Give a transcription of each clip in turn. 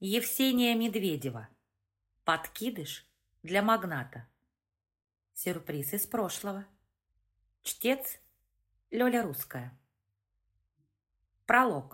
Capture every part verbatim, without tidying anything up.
Евсения Медведева. Подкидыш для магната. Сюрприз из прошлого. Чтец Лёля Русская. Пролог.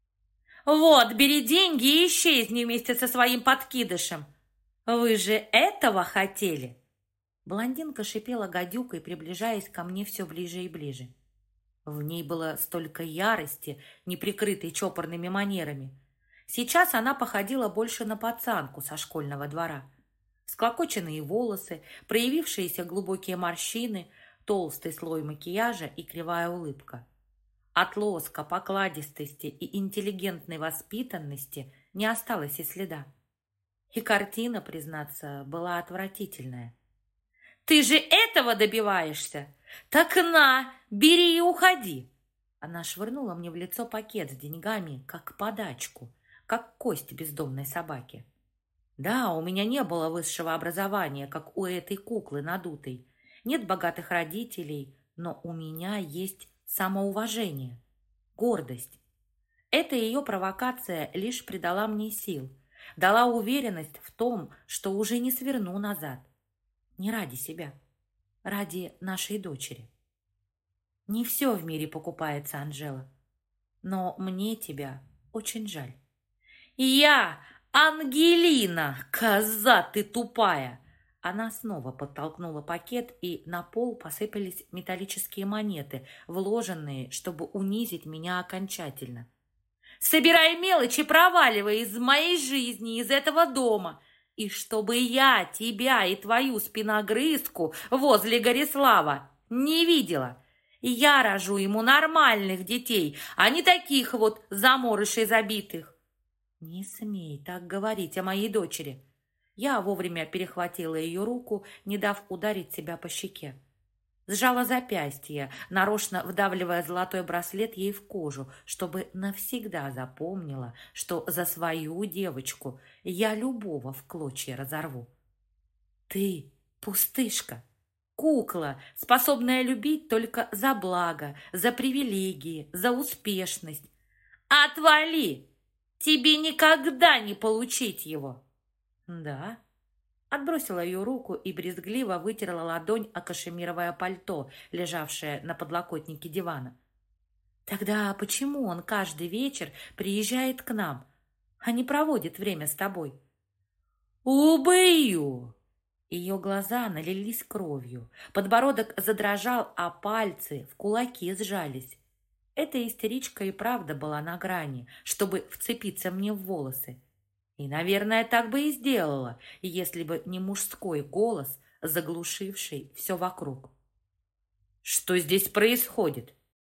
«Вот, бери деньги и исчезни вместе со своим подкидышем. Вы же этого хотели?» Блондинка шипела гадюкой, приближаясь ко мне все ближе и ближе. В ней было столько ярости, не прикрытой чопорными манерами. Сейчас она походила больше на пацанку со школьного двора. Склокоченные волосы, проявившиеся глубокие морщины, толстый слой макияжа и кривая улыбка. От лоска, покладистости и интеллигентной воспитанности не осталось и следа. И картина, признаться, была отвратительная. «Ты же этого добиваешься? Так на, бери и уходи!» Она швырнула мне в лицо пакет с деньгами, как подачку, как кость бездомной собаки. Да, у меня не было высшего образования, как у этой куклы надутой. Нет богатых родителей, но у меня есть самоуважение, гордость. Эта ее провокация лишь придала мне сил, дала уверенность в том, что уже не сверну назад. Не ради себя, ради нашей дочери. Не все в мире покупается, Анжела, но мне тебя очень жаль. «Я Ангелина, коза ты тупая!» Она снова подтолкнула пакет, и на пол посыпались металлические монеты, вложенные, чтобы унизить меня окончательно. «Собирай мелочи и проваливай из моей жизни, из этого дома, и чтобы я тебя и твою спиногрызку возле Горислава не видела. Я рожу ему нормальных детей, а не таких вот заморышей забитых». «Не смей так говорить о моей дочери». Я вовремя перехватила ее руку, не дав ударить себя по щеке. Сжала запястье, нарочно вдавливая золотой браслет ей в кожу, чтобы навсегда запомнила, что за свою девочку я любого в клочья разорву. «Ты пустышка, кукла, способная любить только за благо, за привилегии, за успешность. Отвали! Тебе никогда не получить его!» «Да?» Отбросила ее руку и брезгливо вытерла ладонь о кашемировое пальто, лежавшее на подлокотнике дивана. «Тогда почему он каждый вечер приезжает к нам, а не проводит время с тобой?» «Убью!» Ее глаза налились кровью, подбородок задрожал, а пальцы в кулаки сжались. Эта истеричка и правда была на грани, чтобы вцепиться мне в волосы. И, наверное, так бы и сделала, если бы не мужской голос, заглушивший все вокруг. «Что здесь происходит?»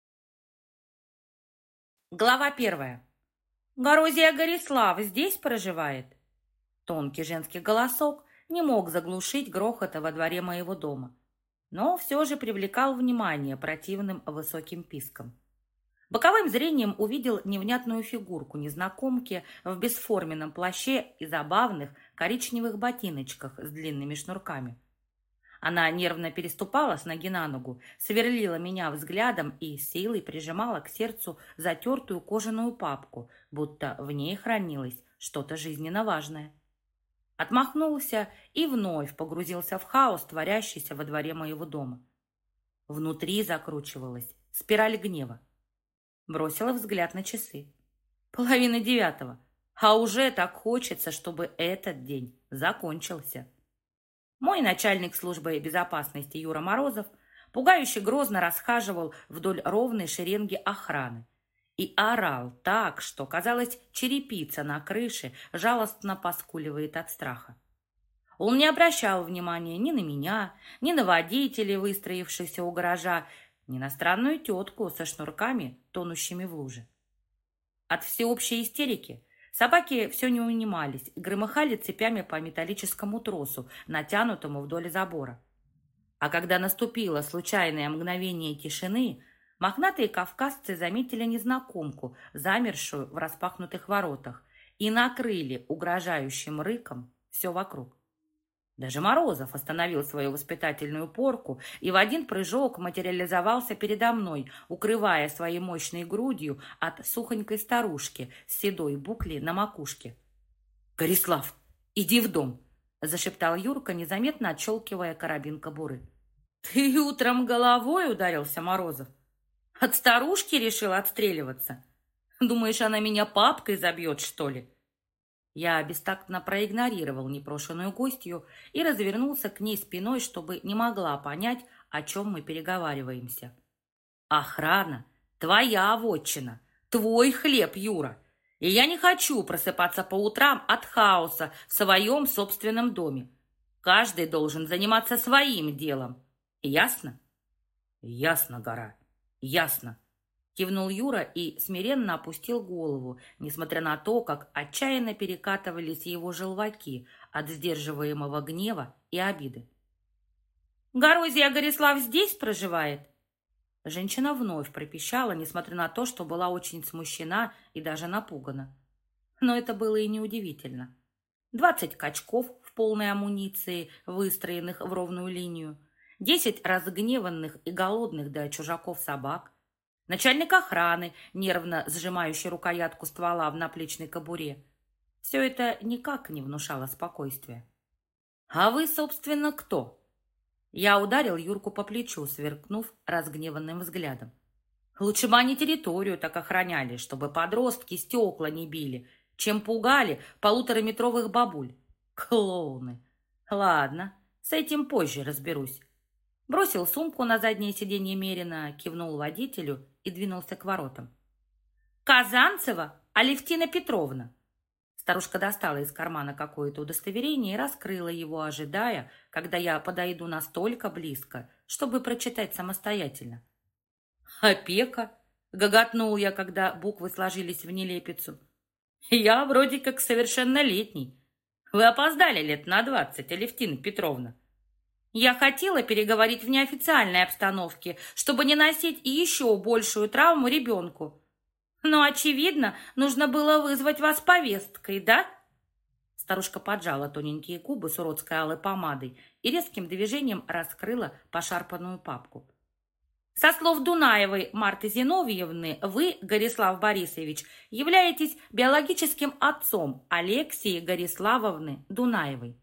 Глава первая. «Горозия Горислав здесь проживает?» Тонкий женский голосок не мог заглушить грохота во дворе моего дома, но все же привлекал внимание противным высоким писком. Боковым зрением увидел невнятную фигурку незнакомки в бесформенном плаще и забавных коричневых ботиночках с длинными шнурками. Она нервно переступала с ноги на ногу, сверлила меня взглядом и силой прижимала к сердцу затертую кожаную папку, будто в ней хранилось что-то жизненно важное. Отмахнулся и вновь погрузился в хаос, творящийся во дворе моего дома. Внутри закручивалась спираль гнева. Бросила взгляд на часы. Половина девятого. А уже так хочется, чтобы этот день закончился. Мой начальник службы безопасности Юра Морозов пугающе грозно расхаживал вдоль ровной шеренги охраны и орал так, что, казалось, черепица на крыше жалостно поскуливает от страха. Он не обращал внимания ни на меня, ни на водителей, выстроившихся у гаража, ни на странную тетку со шнурками, тонущими в луже. От всеобщей истерики собаки все не унимались, громыхали цепями по металлическому тросу, натянутому вдоль забора. А когда наступило случайное мгновение тишины, мохнатые кавказцы заметили незнакомку, замершую в распахнутых воротах, и накрыли угрожающим рыком все вокруг. Даже Морозов остановил свою воспитательную порку и в один прыжок материализовался передо мной, укрывая своей мощной грудью от сухонькой старушки с седой буклей на макушке. «Горислав, иди в дом!» — зашептал Юрка, незаметно отщелкивая карабин кобуры. «Ты утром головой ударился, Морозов? От старушки решил отстреливаться? Думаешь, она меня папкой забьет, что ли?» Я бестактно проигнорировал непрошенную гостью и развернулся к ней спиной, чтобы не могла понять, о чем мы переговариваемся. «Охрана — твоя вотчина, твой хлеб, Юра, и я не хочу просыпаться по утрам от хаоса в своем собственном доме. Каждый должен заниматься своим делом. Ясно?» «Ясно, Гора, ясно», — кивнул Юра и смиренно опустил голову, несмотря на то, как отчаянно перекатывались его желваки от сдерживаемого гнева и обиды. «Горозия Горислав здесь проживает?» Женщина вновь пропищала, несмотря на то, что была очень смущена и даже напугана. Но это было и неудивительно. Двадцать качков в полной амуниции, выстроенных в ровную линию, десять разгневанных и голодных до чужаков собак, начальник охраны, нервно сжимающий рукоятку ствола в наплечной кобуре. Все это никак не внушало спокойствия. «А вы, собственно, кто?» Я ударил Юрку по плечу, сверкнув разгневанным взглядом. «Лучше бы они территорию так охраняли, чтобы подростки стекла не били, чем пугали полутораметровых бабуль. Клоуны! Ладно, с этим позже разберусь». Бросил сумку на заднее сиденье Мерина, кивнул водителю и двинулся к воротам. «Казанцева Алевтина Петровна!» Старушка достала из кармана какое-то удостоверение и раскрыла его, ожидая, когда я подойду настолько близко, чтобы прочитать самостоятельно. «Опека!» — гоготнул я, когда буквы сложились в нелепицу. «Я вроде как совершеннолетний. Вы опоздали лет на двадцать, Алевтина Петровна. Я хотела переговорить в неофициальной обстановке, чтобы не носить еще большую травму ребенку. Но, очевидно, нужно было вызвать вас повесткой, да?» Старушка поджала тоненькие губы с уродской алой помадой и резким движением раскрыла пошарпанную папку. «Со слов Дунаевой Марты Зиновьевны, вы, Горислав Борисович, являетесь биологическим отцом Алексии Гориславовны Дунаевой».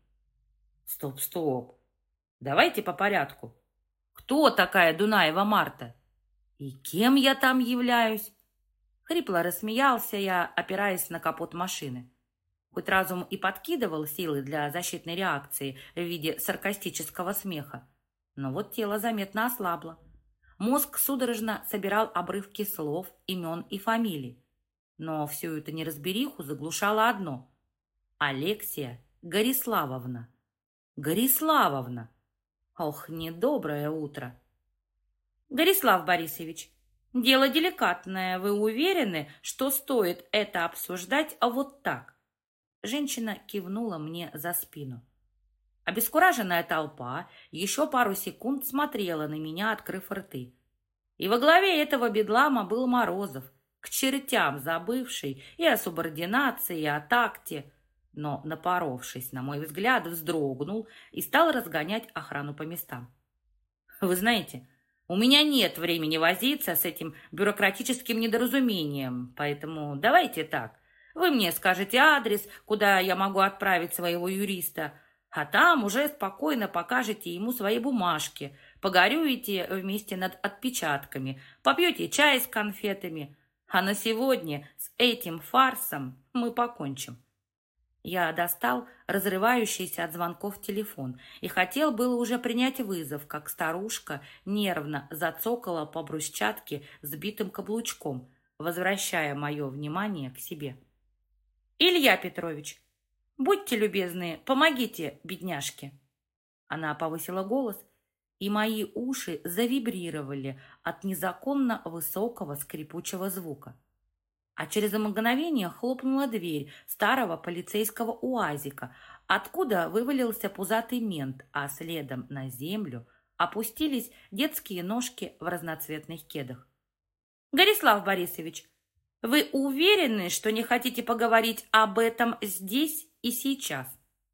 «Стоп, стоп. Давайте по порядку. Кто такая Дунаева Марта? И кем я там являюсь?» Хрипло рассмеялся я, опираясь на капот машины. Хоть разум и подкидывал силы для защитной реакции в виде саркастического смеха, но вот тело заметно ослабло. Мозг судорожно собирал обрывки слов, имен и фамилий. Но всю эту неразбериху заглушало одно. Алексия Гориславовна. Гориславовна! Ох, недоброе утро! «Горислав Борисович, дело деликатное. Вы уверены, что стоит это обсуждать вот так?» Женщина кивнула мне за спину. Обескураженная толпа еще пару секунд смотрела на меня, открыв рты. И во главе этого бедлама был Морозов, к чертям забывший и о субординации, и о такте, но, напоровшись, на мой взгляд, вздрогнул и стал разгонять охрану по местам. «Вы знаете, у меня нет времени возиться с этим бюрократическим недоразумением, поэтому давайте так. Вы мне скажете адрес, куда я могу отправить своего юриста, а там уже спокойно покажете ему свои бумажки, погорюете вместе над отпечатками, попьете чай с конфетами, а на сегодня с этим фарсом мы покончим». Я достал разрывающийся от звонков телефон и хотел было уже принять вызов, как старушка нервно зацокала по брусчатке сбитым каблучком, возвращая мое внимание к себе. «Илья Петрович, будьте любезны, помогите бедняжке!» Она повысила голос, и мои уши завибрировали от незаконно высокого скрипучего звука. А через мгновение хлопнула дверь старого полицейского уазика, откуда вывалился пузатый мент, а следом на землю опустились детские ножки в разноцветных кедах. «Горислав Борисович, вы уверены, что не хотите поговорить об этом здесь и сейчас?»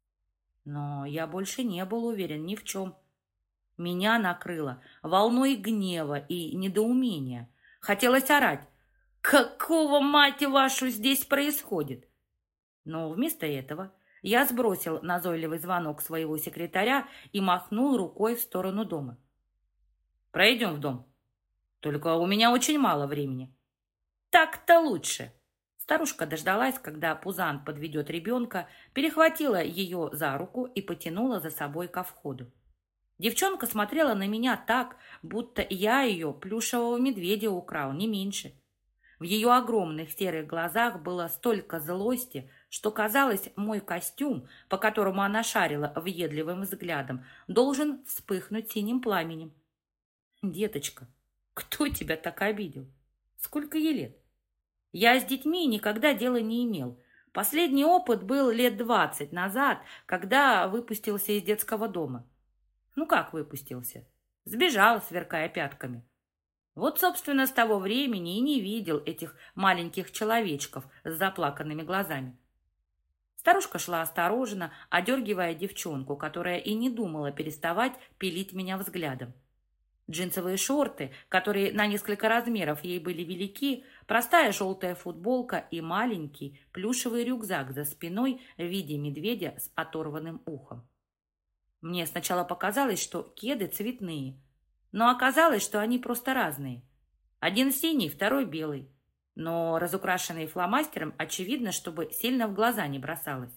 Но я больше не был уверен ни в чем. Меня накрыло волной гнева и недоумения. Хотелось орать: «Какого, мать вашу, здесь происходит?» Но вместо этого я сбросил назойливый звонок своего секретаря и махнул рукой в сторону дома. «Пройдем в дом. Только у меня очень мало времени». «Так-то лучше». Старушка дождалась, когда Пузан подведет ребенка, перехватила ее за руку и потянула за собой ко входу. Девчонка смотрела на меня так, будто я ее плюшевого медведя украл, не меньше. В ее огромных серых глазах было столько злости, что, казалось, мой костюм, по которому она шарила въедливым взглядом, должен вспыхнуть синим пламенем. «Деточка, кто тебя так обидел? Сколько ей лет?» Я с детьми никогда дела не имел. Последний опыт был лет двадцать назад, когда выпустился из детского дома. Ну как выпустился? Сбежал, сверкая пятками. Вот, собственно, с того времени и не видел этих маленьких человечков с заплаканными глазами. Старушка шла осторожно, одергивая девчонку, которая и не думала переставать пилить меня взглядом. Джинсовые шорты, которые на несколько размеров ей были велики, простая желтая футболка и маленький плюшевый рюкзак за спиной в виде медведя с оторванным ухом. Мне сначала показалось, что кеды цветные, но оказалось, что они просто разные. Один синий, второй белый, но разукрашенный фломастером, очевидно, чтобы сильно в глаза не бросалось.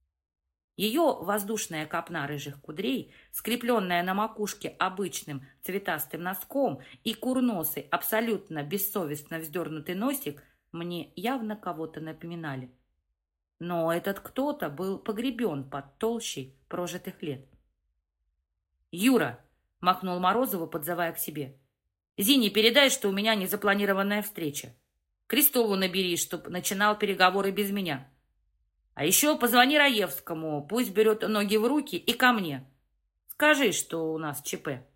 Ее воздушная копна рыжих кудрей, скрепленная на макушке обычным цветастым носком, и курносый, абсолютно бессовестно вздернутый носик мне явно кого-то напоминали. Но этот кто-то был погребен под толщей прожитых лет. «Юра!» — махнул Морозову, подзывая к себе. «Зине передай, что у меня незапланированная встреча. Крестову набери, чтоб начинал переговоры без меня. А еще позвони Раевскому, пусть берет ноги в руки и ко мне. Скажи, что у нас ЧП».